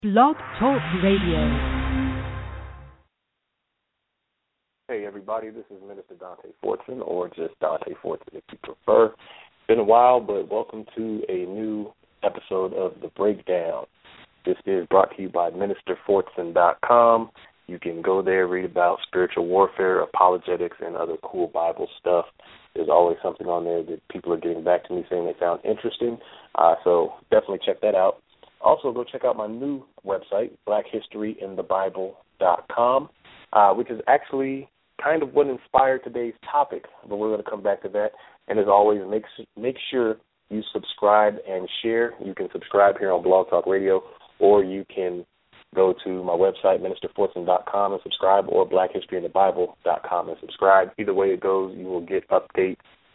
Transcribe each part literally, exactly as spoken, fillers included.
Blog Talk Radio. Hey everybody, this is Minister Dante Fortune, or just Dante Fortune if you prefer. It's been a while, but welcome to a new episode of The Breakdown. This is brought to you by Minister Fortune dot com. You can go there, read about spiritual warfare, apologetics, and other cool Bible stuff. There's always something on there that people are getting back to me saying they found interesting, uh, so definitely check that out. Also, go check out my new website, Black History in the Bible dot com, uh, which is actually kind of what inspired today's topic, but we're going to come back to that. And as always, make make sure you subscribe and share. You can subscribe here on Blog Talk Radio, or you can go to my website, Minister Fortune dot com, and subscribe, or Black History in the Bible dot com and subscribe. Either way it goes, you will get updates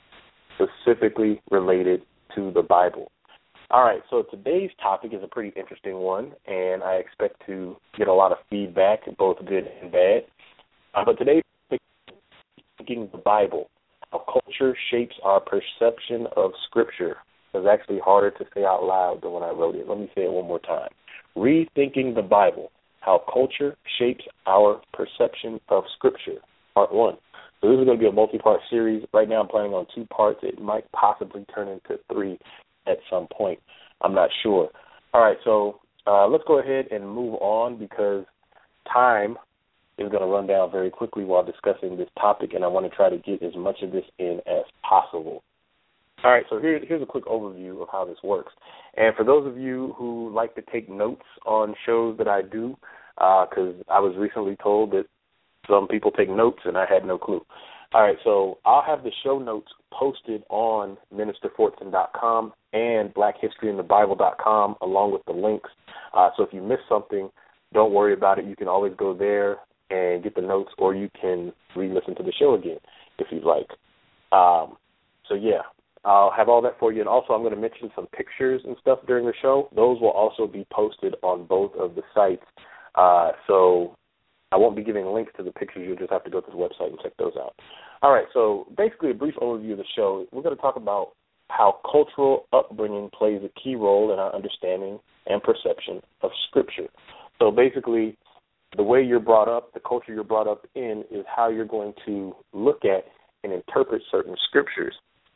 specifically related to the Bible. All right, so today's topic is a pretty interesting one, and I expect to get a lot of feedback, both good and bad. Uh, but today's topic is Rethinking the Bible, how culture shapes our perception of Scripture. It was actually harder to say out loud than when I wrote it. Let me say it one more time. Rethinking the Bible, how culture shapes our perception of Scripture, part one. So this is going to be a multi-part series. Right now I'm planning on two parts. It might possibly turn into three at some point. I'm not sure. All right, so uh, let's go ahead and move on because time is going to run down very quickly while discussing this topic, and I want to try to get as much of this in as possible. All right, so here, here's a quick overview of how this works. And for those of you who like to take notes on shows that I do, because uh, I was recently told that some people take notes, and I had no clue. All right, so I'll have the show notes posted on Minister Fortune dot com and Black History in the Bible dot com along with the links. Uh, so if you miss something, don't worry about it. You can always go there and get the notes, or you can re-listen to the show again if you'd like. Um, so, yeah, I'll have all that for you. And also I'm going to mention some pictures and stuff during the show. Those will also be posted on both of the sites. Uh, so I won't be giving links to the pictures. You'll just have to go to the website and check those out. All right, so basically a brief overview of the show. We're going to talk about how cultural upbringing plays a key role in our understanding and perception of Scripture. So basically, the way you're brought up, the culture you're brought up in, is how you're going to look at and interpret certain Scriptures.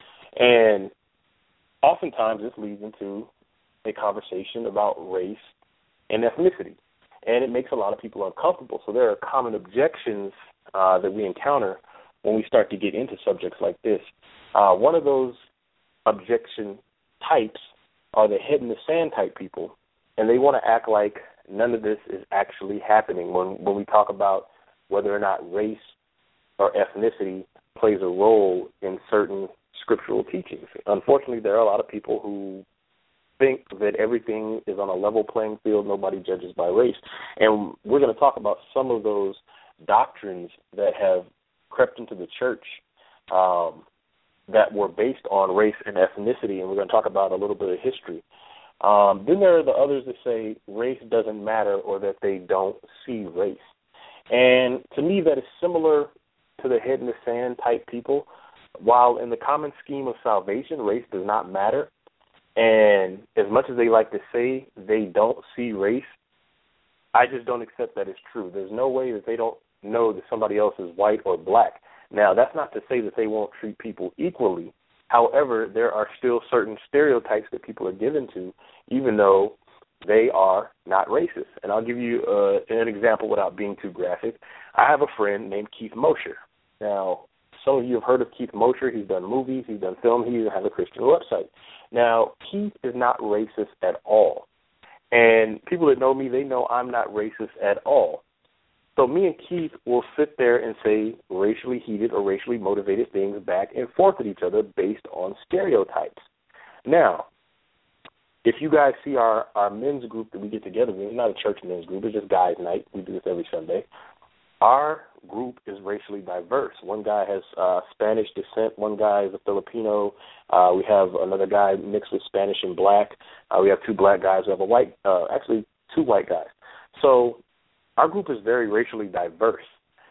And oftentimes this leads into a conversation about race and ethnicity. And it makes a lot of people uncomfortable. So there are common objections uh, that we encounter when we start to get into subjects like this. Uh, one of those objection types are the head in the sand type people, and they want to act like none of this is actually happening when, when we talk about whether or not race or ethnicity plays a role in certain scriptural teachings. Unfortunately, there are a lot of people who think that everything is on a level playing field, nobody judges by race. And we're going to talk about some of those doctrines that have crept into the church um, that were based on race and ethnicity, and we're going to talk about a little bit of history. Um, then there are the others that say race doesn't matter or that they don't see race. And to me, that is similar to the head in the sand type people. While in the common scheme of salvation, race does not matter, and as much as they like to say they don't see race, I just don't accept that as true. There's no way that they don't know that somebody else is white or black. Now, that's not to say that they won't treat people equally. However, there are still certain stereotypes that people are given to, even though they are not racist. And I'll give you uh, an example without being too graphic. I have a friend named Keith Mosher. Now, some of you have heard of Keith Mosher. He's done movies. He's done film. He even has a Christian website. Now, Keith is not racist at all. And people that know me, they know I'm not racist at all. So me and Keith will sit there and say racially heated or racially motivated things back and forth at each other based on stereotypes. Now, if you guys see our, our men's group that we get together with, it's not a church men's group, it's just guys' night. We do this every Sunday. Our group is racially diverse. One guy has uh, Spanish descent. One guy is a Filipino. Uh, we have another guy mixed with Spanish and black. Uh, we have two black guys. We have a white, uh, actually two white guys. So our group is very racially diverse.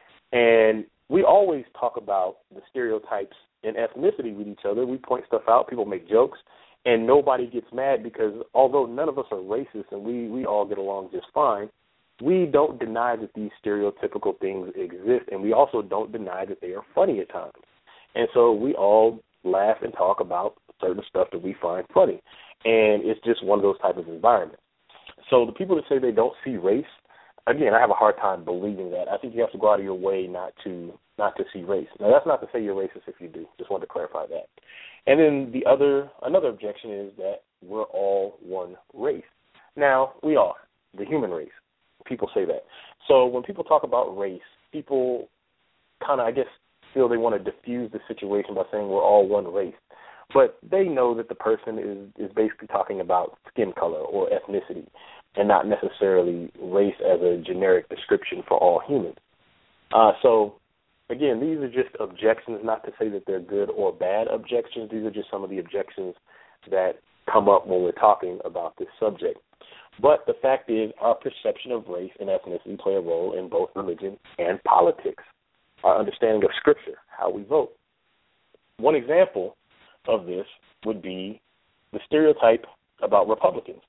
And we always talk about the stereotypes in ethnicity with each other. We point stuff out. People make jokes. And nobody gets mad because although none of us are racist and we, we all get along just fine, we don't deny that these stereotypical things exist, and we also don't deny that they are funny at times. And so we all laugh and talk about certain stuff that we find funny, and it's just one of those type of environments. So the people that say they don't see race, again, I have a hard time believing that. I think you have to go out of your way not to not to see race. Now, that's not to say you're racist if you do. Just wanted to clarify that. And then the other another objection is that we're all one race. Now, we are, the human race. People say that. So when people talk about race, people kind of, I guess, feel they want to diffuse the situation by saying we're all one race. But they know that the person is, is basically talking about skin color or ethnicity and not necessarily race as a generic description for all humans. Uh, so, again, these are just objections, not to say that they're good or bad objections. These are just some of the objections that come up when we're talking about this subject. But the fact is, our perception of race and ethnicity play a role in both religion and politics, our understanding of Scripture, how we vote. One example of this would be the stereotype about Republicans.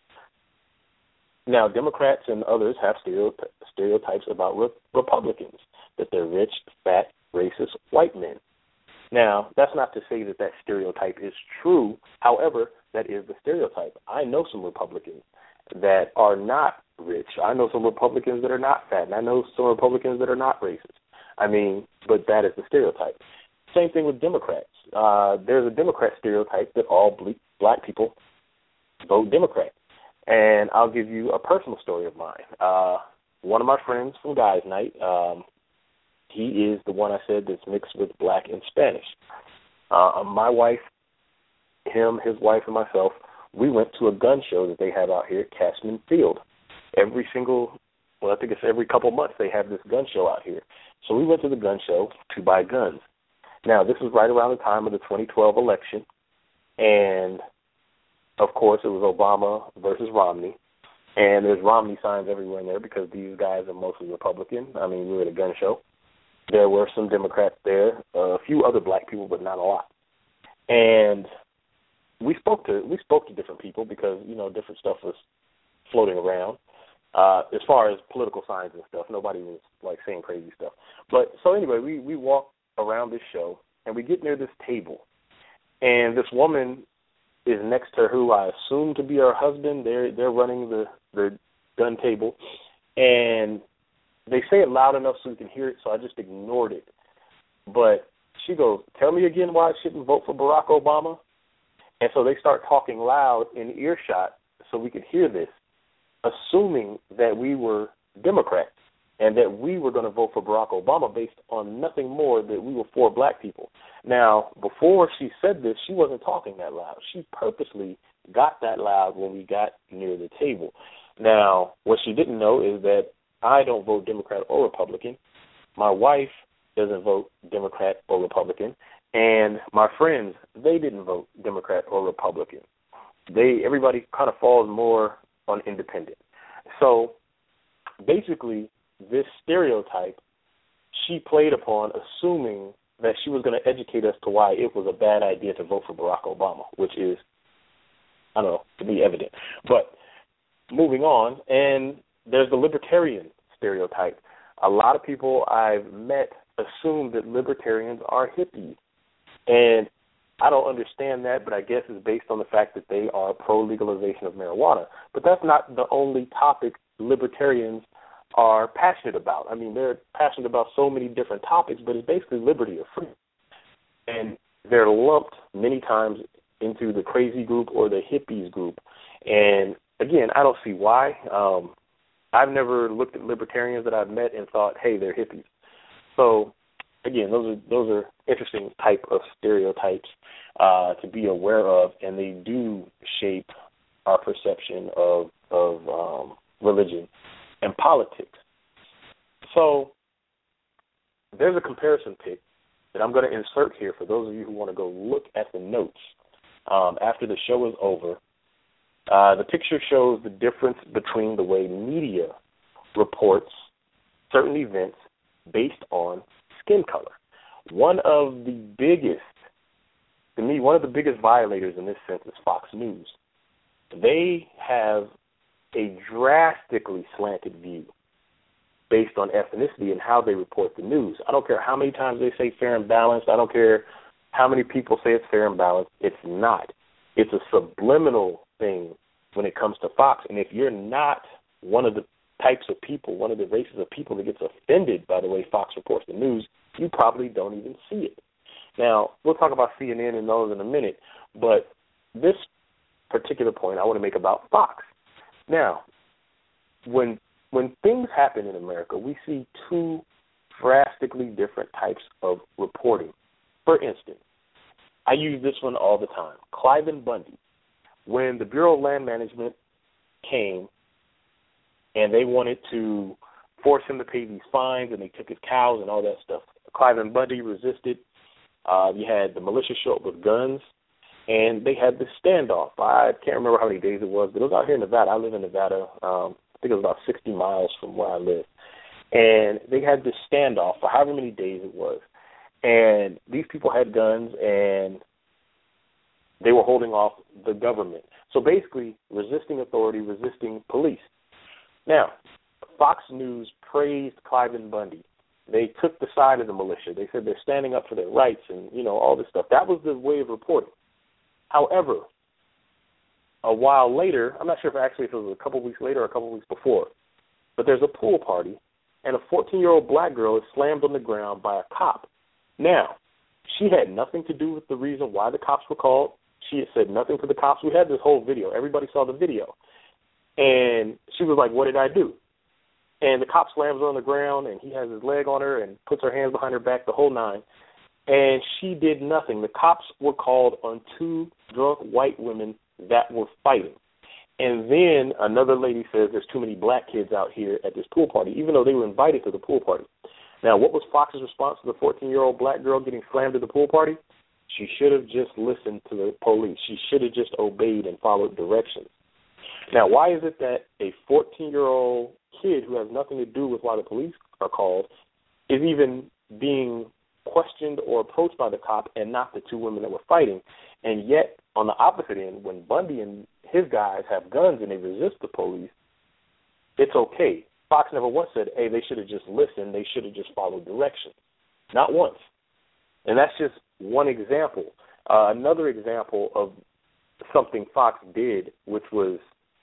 Now, Democrats and others have stereotypes about re- Republicans, that they're rich, fat, racist, white men. Now, that's not to say that that stereotype is true. However, that is the stereotype. I know some Republicans that are not rich. I know some Republicans that are not fat, and I know some Republicans that are not racist. I mean, but that is the stereotype. Same thing with Democrats. Uh, there's a Democrat stereotype that all ble- black people vote Democrat. And I'll give you a personal story of mine. Uh, one of my friends from Guys Night, um, he is the one I said that's mixed with black and Spanish. Uh, my wife, him, his wife, and myself, we went to a gun show that they have out here at Cashman Field. Every single, well, I think it's every couple months they have this gun show out here. So we went to the gun show to buy guns. Now, this was right around the time of the twenty twelve election, and, of course, it was Obama versus Romney, and there's Romney signs everywhere in there because these guys are mostly Republican. I mean, we were at a gun show. There were some Democrats there, a few other black people, but not a lot. And we spoke to we spoke to different people because, you know, different stuff was floating around. Uh, as far as political signs and stuff, nobody was, like, saying crazy stuff. But, so anyway, we, we walked around this show, and we get near this table, and this woman is next to her who I assume to be her husband. They're, they're running the, the gun table, and they say it loud enough so we can hear it, so I just ignored it. But she goes, "Tell me again why I shouldn't vote for Barack Obama." And so they start talking loud in earshot so we could hear this, assuming that we were Democrats and that we were going to vote for Barack Obama based on nothing more that we were for black people. Now, before she said this, she wasn't talking that loud. She purposely got that loud when we got near the table. Now, what she didn't know is that I don't vote Democrat or Republican. My wife doesn't vote Democrat or Republican. And my friends, they didn't vote Democrat or Republican. They everybody kind of falls more on independent. So basically, this stereotype she played upon, assuming that she was going to educate us to why it was a bad idea to vote for Barack Obama, which is, I don't know, to be evident. But moving on, and there's the libertarian stereotype. A lot of people I've met assume that libertarians are hippies. And I don't understand that, but I guess it's based on the fact that they are pro-legalization of marijuana. But that's not the only topic libertarians are passionate about. I mean, they're passionate about so many different topics, but it's basically liberty or freedom. And they're lumped many times into the crazy group or the hippies group. And, again, I don't see why. Um, I've never looked at libertarians that I've met and thought, hey, they're hippies. So, again, those are those are interesting type of stereotypes uh, to be aware of, and they do shape our perception of, of um, religion and politics. So there's a comparison pic that I'm going to insert here for those of you who want to go look at the notes um, after the show is over. Uh, the picture shows the difference between the way media reports certain events based on skin color. One of the biggest to me, one of the biggest violators in this sense is Fox News. They have a drastically slanted view based on ethnicity and how they report the news. I don't care how many times they say fair and balanced. I don't care how many people say it's fair and balanced. It's not. It's a subliminal thing when it comes to Fox. And if you're not one of the types of people, one of the races of people that gets offended by the way Fox reports the news, you probably don't even see it. Now, we'll talk about C N N and those in a minute, but this particular point I want to make about Fox. Now, when when things happen in America, we see two drastically different types of reporting. For instance, I use this one all the time. Cliven Bundy. When the Bureau of Land Management came and they wanted to force him to pay these fines and they took his cows and all that stuff, Cliven Bundy resisted. Uh, you had the militia show up with guns, and they had this standoff. I can't remember how many days it was, but it was out here in Nevada. I live in Nevada. Um, I think it was about sixty miles from where I live. And they had this standoff for however many days it was. And these people had guns, and they were holding off the government. So basically, resisting authority, resisting police. Now, Fox News praised Cliven Bundy. They took the side of the militia. They said they're standing up for their rights and, you know, all this stuff. That was the way of reporting. However, a while later, I'm not sure if actually if it was a couple weeks later or a couple weeks before, but there's a pool party, and a fourteen-year-old black girl is slammed on the ground by a cop. Now, she had nothing to do with the reason why the cops were called. She had said nothing to the cops. We had this whole video. Everybody saw the video. And she was like, what did I do? And the cop slams her on the ground, and he has his leg on her and puts her hands behind her back, the whole nine. And she did nothing. The cops were called on two drunk white women that were fighting. And then another lady says there's too many black kids out here at this pool party, even though they were invited to the pool party. Now, what was Fox's response to the fourteen-year-old black girl getting slammed at the pool party? She should have just listened to the police. She should have just obeyed and followed directions. Now, why is it that a fourteen-year-old kid who has nothing to do with why the police are called is even being questioned or approached by the cop and not the two women that were fighting? And yet, on the opposite end, when Bundy and his guys have guns and they resist the police, it's okay. Fox never once said, hey, they should have just listened. They should have just followed directions. Not once. And that's just one example. Uh, another example of something Fox did, which was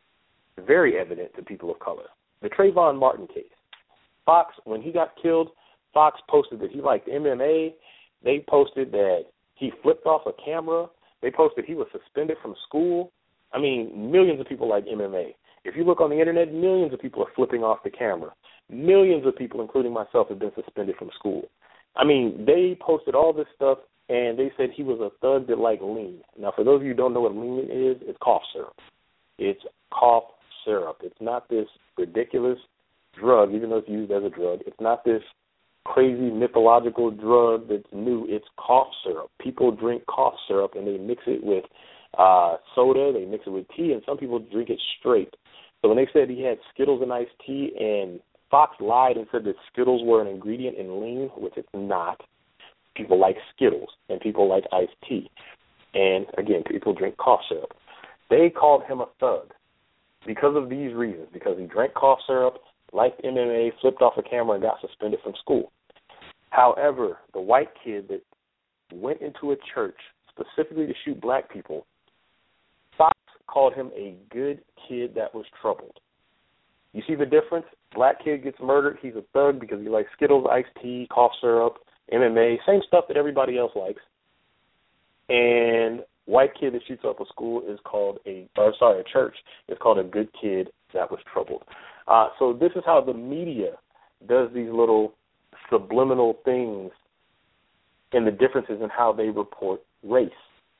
very evident to people of color, the Trayvon Martin case. Fox, when he got killed, Fox posted that he liked M M A. They posted that he flipped off a camera. They posted he was suspended from school. I mean, millions of people like M M A. If you look on the Internet, millions of people are flipping off the camera. Millions of people, including myself, have been suspended from school. I mean, they posted all this stuff, and they said he was a thug that liked lean. Now, for those of you who don't know what lean is, it's cough syrup. It's cough syrup. It's not this ridiculous drug, even though it's used as a drug. It's not this crazy mythological drug that's new. It's cough syrup. People drink cough syrup, and they mix it with uh, soda. They mix it with tea, and some people drink it straight. So when they said he had Skittles and iced tea, and Fox lied and said that Skittles were an ingredient in lean, which it's not. People like Skittles, and people like iced tea. And, again, people drink cough syrup. They called him a thug because of these reasons, because he drank cough syrup, liked M M A, flipped off a camera, and got suspended from school. However, the white kid that went into a church specifically to shoot black people, Fox called him a good kid that was troubled. You see the difference? Black kid gets murdered. He's a thug because he likes Skittles, iced tea, cough syrup, M M A, same stuff that everybody else likes. And white kid that shoots up a school is called a, or sorry, a church is called a good kid that was troubled. Uh, so this is how the media does these little subliminal things and the differences in how they report race.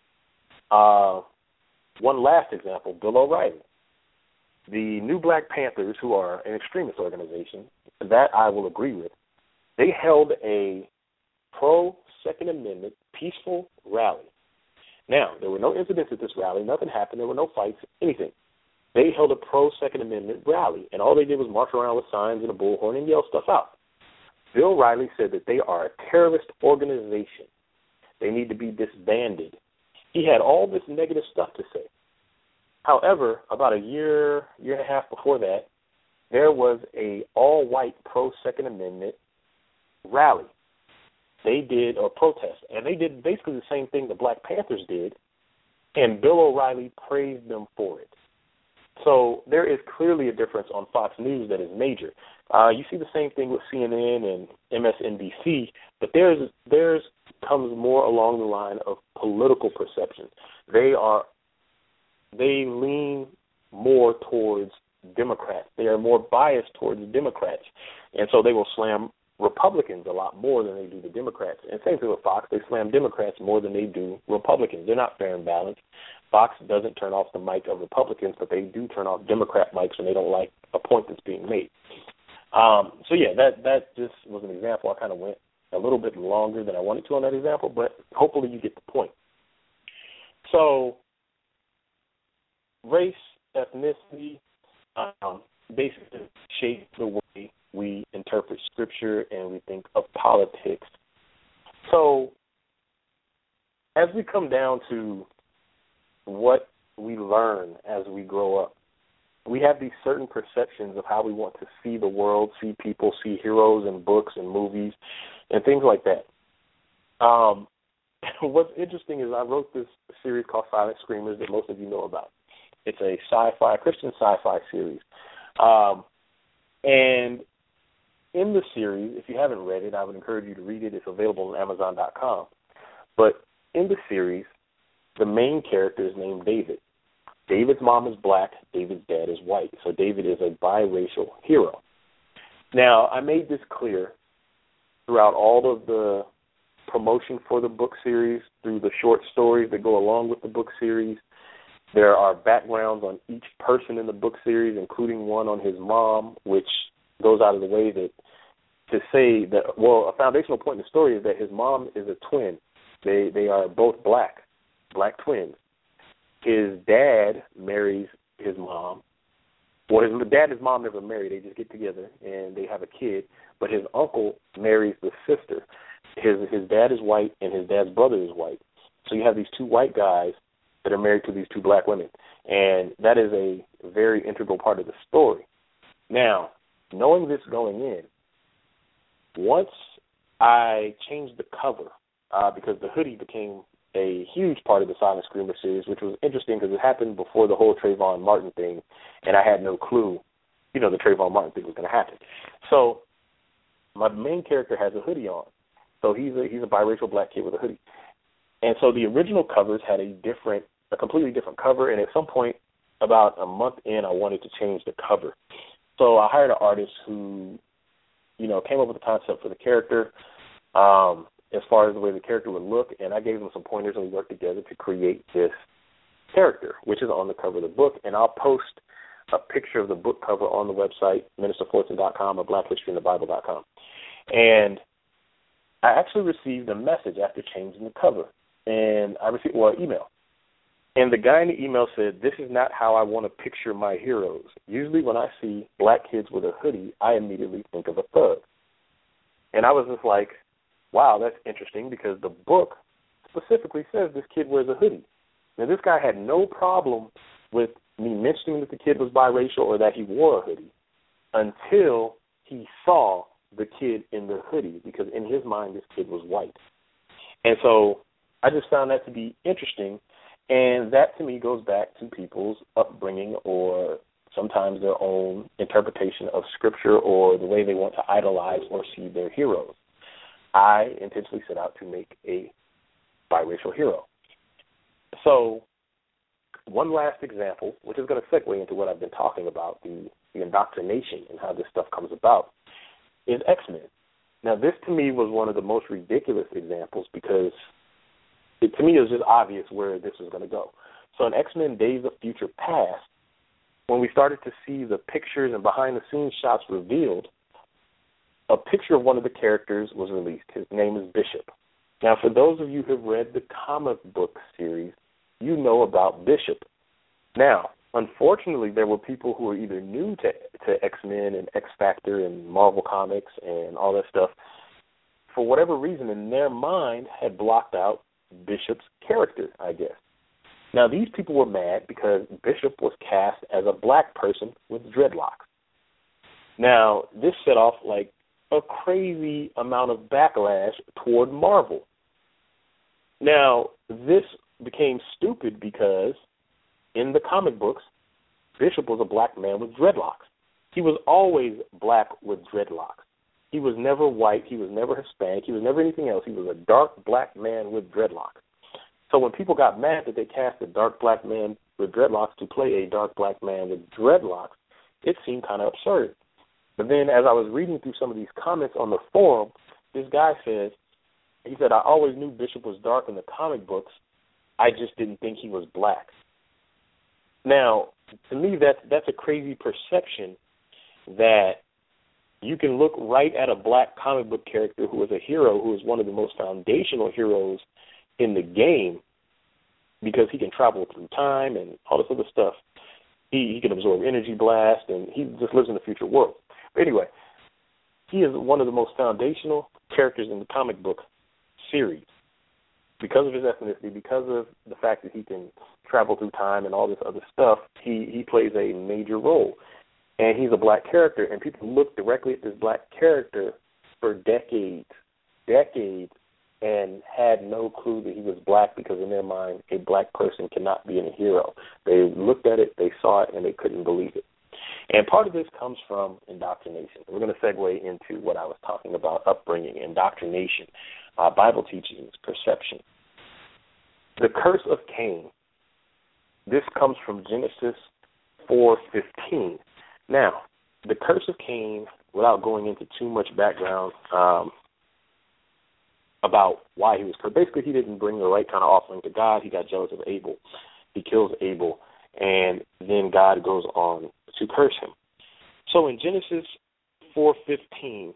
Uh, one last example, Bill O'Reilly. The New Black Panthers, who are an extremist organization, that I will agree with, they held a pro-Second Amendment peaceful rally. Now, there were no incidents at this rally. Nothing happened. There were no fights, anything. They held a pro-Second Amendment rally, and all they did was march around with signs and a bullhorn and yell stuff out. Bill O'Reilly said that they are a terrorist organization. They need to be disbanded. he had all this negative stuff to say. However, about a year, year and a half before that, there was a all-white pro-Second Amendment rally. They did a protest, and they did basically the same thing the Black Panthers did, and Bill O'Reilly praised them for it. So there is clearly a difference on Fox News that is major. Uh, you see the same thing with C N N and M S N B C, but there's there's comes more along the line of political perception. They are they lean more towards Democrats. They are more biased towards Democrats, and so they will slam Republicans a lot more than they do the Democrats. And same thing with Fox. They slam Democrats more than they do Republicans. They're not fair and balanced. Fox doesn't turn off the mic of Republicans, but they do turn off Democrat mics when they don't like a point that's being made. Um, so, yeah, that, that just was an example. I kind of went a little bit longer than I wanted to on that example, but hopefully you get the point. So race, ethnicity, um, basically shape the way we interpret Scripture and we think of politics. So as we come down to what we learn as we grow up, we have these certain perceptions of how we want to see the world, see people, see heroes in books and movies and things like that. Um, what's interesting is I wrote this series called Silent Screamers that most of you know about. It's a sci-fi, Christian sci-fi series. Um, and in the series, if you haven't read it, I would encourage you to read it. It's available on Amazon dot com. But in the series, the main character is named David. David's mom is black. David's dad is white. So David is a biracial hero. Now, I made this clear throughout all of the promotion for the book series, through the short stories that go along with the book series. There are backgrounds on each person in the book series, including one on his mom, which goes out of the way that to say that, well, a foundational point in the story is that his mom is a twin. They they are both black, black twins. His dad marries his mom. Well, his dad and his mom never marry. They just get together and they have a kid. But his uncle marries the sister. His his dad is white and his dad's brother is white. So you have these two white guys that are married to these two black women. And that is a very integral part of the story. Now, knowing this going in, once I changed the cover, uh, because the hoodie became a huge part of the Silent Screamer series, which was interesting because it happened before the whole Trayvon Martin thing, and I had no clue, you know, the Trayvon Martin thing was going to happen. So my main character has a hoodie on. So he's a, he's a biracial black kid with a hoodie. And so the original covers had a different, a completely different cover, and at some point, about a month in, I wanted to change the cover. So I hired an artist who, you know, came up with the concept for the character, um, as far as the way the character would look, and I gave him some pointers, and we worked together to create this character, which is on the cover of the book. And I'll post a picture of the book cover on the website, minister fortson dot com or black history in the bible dot com. And I actually received a message after changing the cover, and I received, well, an email. And the guy in the email said, "This is not how I want to picture my heroes. Usually when I see black kids with a hoodie, I immediately think of a thug." And I was just like, wow, that's interesting, because the book specifically says this kid wears a hoodie. Now, this guy had no problem with me mentioning that the kid was biracial or that he wore a hoodie until he saw the kid in the hoodie, because in his mind, this kid was white. And so I just found that to be interesting, and that to me goes back to people's upbringing or sometimes their own interpretation of Scripture or the way they want to idolize or see their heroes. I intentionally set out to make a biracial hero. So one last example, which is going to segue into what I've been talking about, the, the indoctrination and how this stuff comes about, is X-Men. Now, this to me was one of the most ridiculous examples because it, to me it was just obvious where this was going to go. So in X-Men Days of Future Past, when we started to see the pictures and behind-the-scenes shots revealed, a picture of one of the characters was released. His name is Bishop. Now, for those of you who have read the comic book series, you know about Bishop. Now, unfortunately, there were people who were either new to, to X-Men and X-Factor and Marvel Comics and all that stuff, for whatever reason, in their mind, had blocked out Bishop's character, I guess. Now, these people were mad because Bishop was cast as a black person with dreadlocks. Now, this set off like a crazy amount of backlash toward Marvel. Now, this became stupid because in the comic books, Bishop was a black man with dreadlocks. He was always black with dreadlocks. He was never white. He was never Hispanic. He was never anything else. He was a dark black man with dreadlocks. So when people got mad that they cast a dark black man with dreadlocks to play a dark black man with dreadlocks, it seemed kind of absurd. But then as I was reading through some of these comments on the forum, this guy says, he said, I always knew Bishop was dark in the comic books. I just didn't think he was black. Now, to me, that's, that's a crazy perception that you can look right at a black comic book character who is a hero, who is one of the most foundational heroes in the game because he can travel through time and all this other stuff. He, he can absorb energy blast, and he just lives in the future world. But anyway, he is one of the most foundational characters in the comic book series because of his ethnicity, because of the fact that he can travel through time and all this other stuff. He, he plays a major role, and he's a black character, and people look directly at this black character for decades, decades, and had no clue that he was black because in their mind, a black person cannot be a hero. They looked at it, they saw it, and they couldn't believe it. And part of this comes from indoctrination. We're going to segue into what I was talking about, upbringing, indoctrination, uh, Bible teachings, perception. The curse of Cain. This comes from Genesis four fifteen. Now, the curse of Cain, without going into too much background, um, about why he was cursed. Basically, he didn't bring the right kind of offering to God. He got jealous of Abel. He kills Abel, and then God goes on to curse him. So in Genesis four fifteen,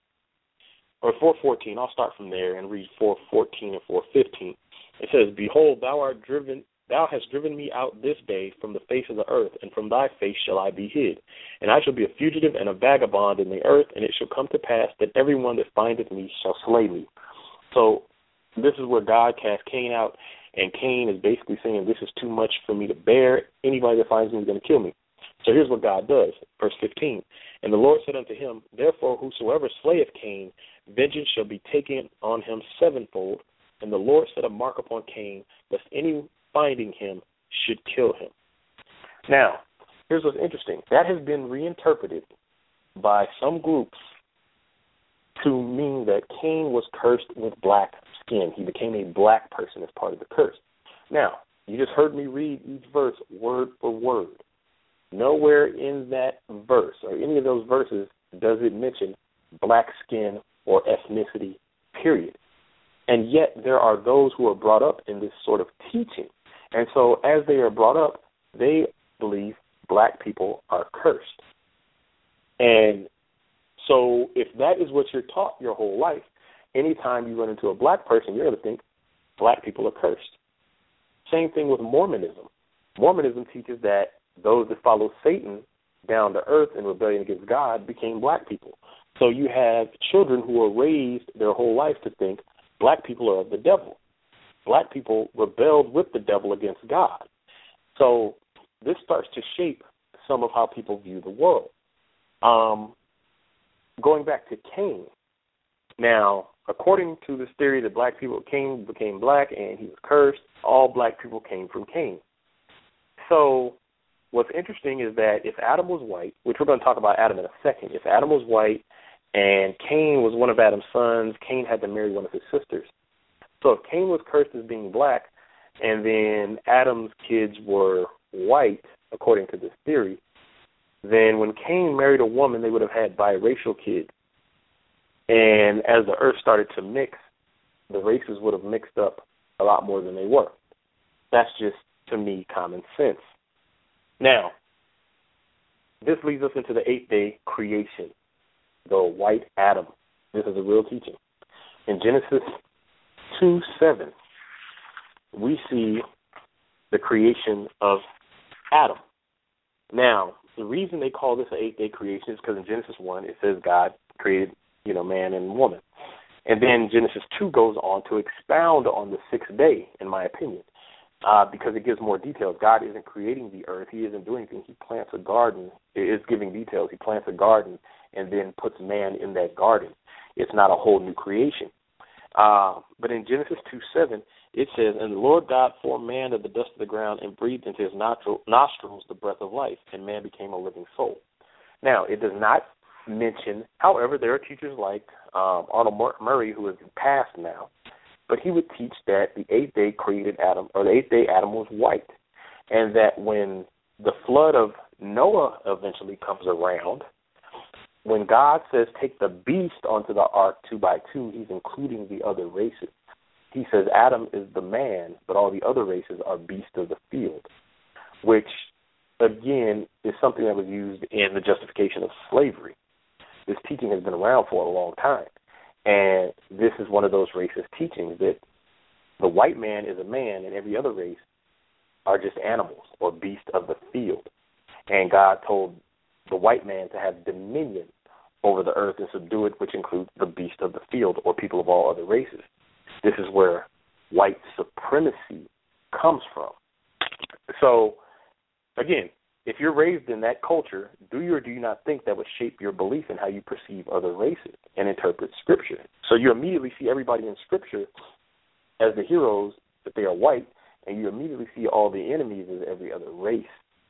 or four fourteen, I'll start from there and read four fourteen and four fifteen. It says, Behold, thou art driven, thou hast driven me out this day from the face of the earth, and from thy face shall I be hid. And I shall be a fugitive and a vagabond in the earth, and it shall come to pass that every one that findeth me shall slay me. So this is where God cast Cain out, and Cain is basically saying, this is too much for me to bear. Anybody that finds me is going to kill me. So here's what God does, verse fifteen. And the Lord said unto him, Therefore whosoever slayeth Cain, vengeance shall be taken on him sevenfold. And the Lord set a mark upon Cain, lest any finding him should kill him. Now, here's what's interesting. That has been reinterpreted by some groups to mean that Cain was cursed with black skin. He became a black person as part of the curse. Now, you just heard me read each verse word for word. Nowhere in that verse or any of those verses does it mention black skin or ethnicity, period. And yet there are those who are brought up in this sort of teaching. And so as they are brought up, they believe black people are cursed. And so if that is what you're taught your whole life, anytime you run into a black person, you're going to think black people are cursed. Same thing with Mormonism. Mormonism teaches that those that follow Satan down to earth in rebellion against God became black people. So you have children who are raised their whole life to think black people are of the devil. Black people rebelled with the devil against God. So this starts to shape some of how people view the world. Um, going back to Cain, now, according to this theory that black people, Cain became black and he was cursed, all black people came from Cain. So what's interesting is that if Adam was white, which we're going to talk about Adam in a second, if Adam was white and Cain was one of Adam's sons, Cain had to marry one of his sisters. So if Cain was cursed as being black and then Adam's kids were white, according to this theory, then when Cain married a woman, they would have had biracial kids. And as the earth started to mix, the races would have mixed up a lot more than they were. That's just, to me, common sense. Now, this leads us into the eighth-day creation, the white Adam. This is a real teaching. In Genesis two seven, we see the creation of Adam. Now, the reason they call this an eighth-day creation is because in Genesis one, it says God created, you know, man and woman. And then Genesis two goes on to expound on the sixth day, in my opinion. uh, because it gives more details. God isn't creating the earth. He isn't doing anything. He plants a garden. It is giving details. He plants a garden and then puts man in that garden. It's not a whole new creation. Uh, but in Genesis two seven, it says, "And the Lord God formed man of the dust of the ground and breathed into his nostrils the breath of life, and man became a living soul." Now, it does not mention, however, there are teachers like um, Arnold Murray, who is passed now, but he would teach that the eighth day created Adam, or the eighth day Adam was white, and that when the flood of Noah eventually comes around, when God says take the beast onto the ark two by two, he's including the other races. He says Adam is the man, but all the other races are beasts of the field, which, again, is something that was used in the justification of slavery. This teaching has been around for a long time, and this is one of those racist teachings that the white man is a man and every other race are just animals or beasts of the field. And God told the white man to have dominion over the earth and subdue it, which includes the beast of the field or people of all other races. This is where white supremacy comes from. So, again, if you're raised in that culture, do you or do you not think that would shape your belief in how you perceive other races and interpret Scripture? So you immediately see everybody in Scripture as the heroes, that they are white, and you immediately see all the enemies as every other race.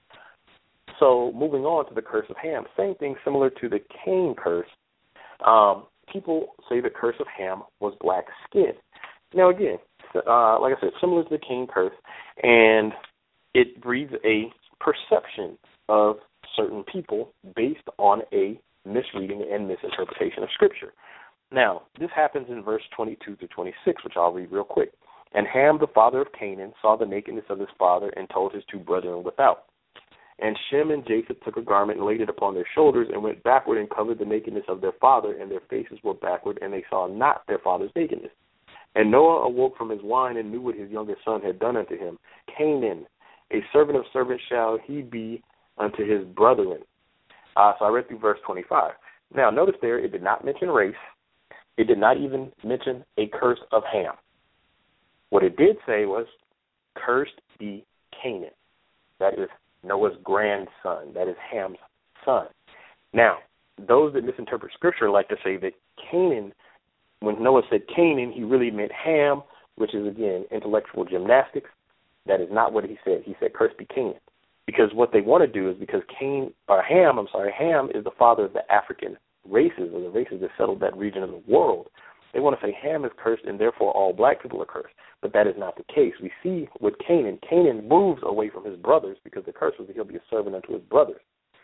So moving on to the curse of Ham, same thing similar to the Cain curse. Um, people say the curse of Ham was black skin. Now, again, uh, like I said, similar to the Cain curse, and it breeds a perception of certain people based on a misreading and misinterpretation of Scripture. Now, this happens in verse twenty-two through twenty-six, which I'll read real quick. "And Ham, the father of Canaan, saw the nakedness of his father and told his two brethren without. And Shem and Japheth took a garment and laid it upon their shoulders and went backward and covered the nakedness of their father, and their faces were backward, and they saw not their father's nakedness. And Noah awoke from his wine and knew what his youngest son had done unto him. Canaan, a servant of servants shall he be unto his brethren." Uh, so I read through verse twenty-five. Now, notice there, it did not mention race. It did not even mention a curse of Ham. What it did say was, "Cursed be Canaan." That is Noah's grandson. That is Ham's son. Now, those that misinterpret Scripture like to say that Canaan, when Noah said Canaan, he really meant Ham, which is, again, intellectual gymnastics. That is not what he said. He said, "Cursed be Canaan." Because what they want to do is, because Cain, or Ham, I'm sorry, Ham is the father of the African races, or the races that settled that region of the world. They want to say Ham is cursed and therefore all black people are cursed. But that is not the case. We see with Canaan, Canaan moves away from his brothers because the curse was that he'll be a servant unto his brothers.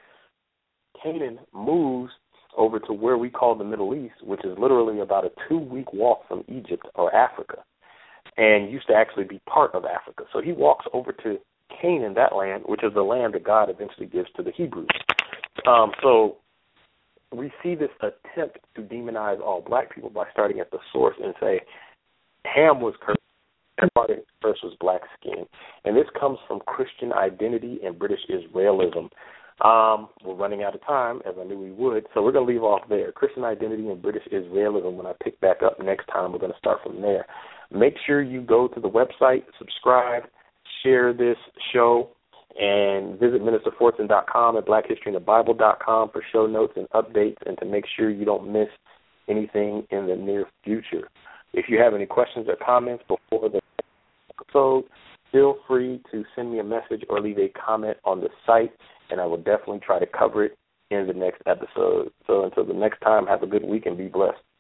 Canaan moves over to where we call the Middle East, which is literally about a two-week walk from Egypt or Africa, and used to actually be part of Africa. So he walks over to Canaan, that land, which is the land that God eventually gives to the Hebrews. Um, so we see this attempt to demonize all black people by starting at the source and say Ham was cursed, and part of his curse was black skin. And this comes from Christian identity and British Israelism. Um, we're running out of time, as I knew we would, so we're going to leave off there. Christian identity and British Israelism. When I pick back up next time, we're going to start from there. Make sure you go to the website, subscribe, share this show, and visit minister fortson dot com and black history in the bible dot com for show notes and updates, and to make sure you don't miss anything in the near future. If you have any questions or comments before the episode, feel free to send me a message or leave a comment on the site, and I will definitely try to cover it in the next episode. So until the next time, have a good week and be blessed.